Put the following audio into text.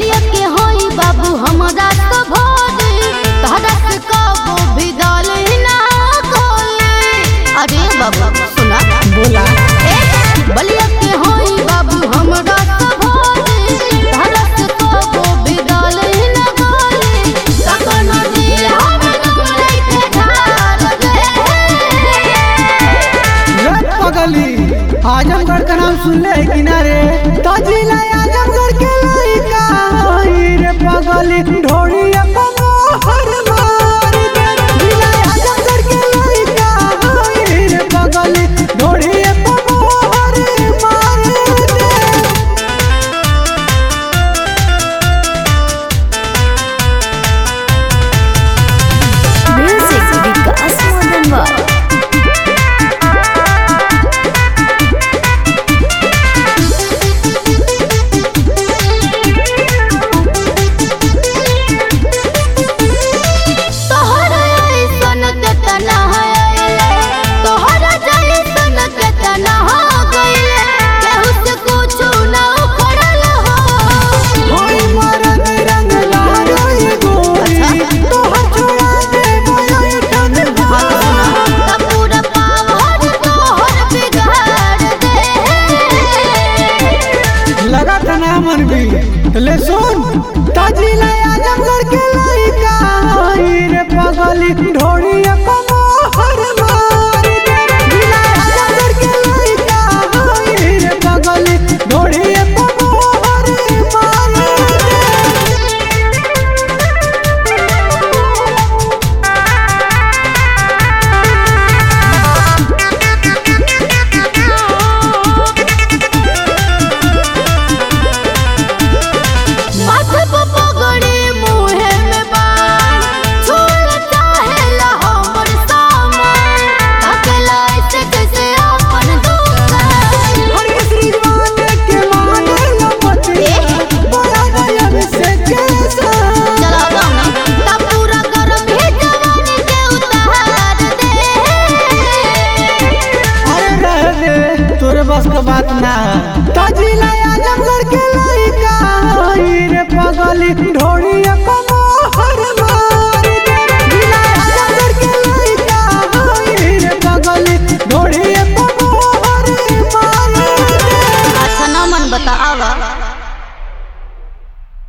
बलिया के होई बाबू हमरा तो भोली तहरा से कबो भी डाले ना कोली। अरे बाबू सुना बोला बलिया के होई बाबू हमरा तो भोली तहरा से कबो भी डाले ना कोली। सकना दिल हम नमले के ढाल दे पगली आजमगढ़ का नाम सुन ले किनारे तो जिला आजमगढ़ के लड़का होई रे पगली ढोड़ी मोहर मार दे। जिला आजमगढ़ के लड़का होई रे पगली ढोड़ी मोहर मार दे। म्यूजिक विकास मदनवा ले सुन ताजिला आजमगढ़ के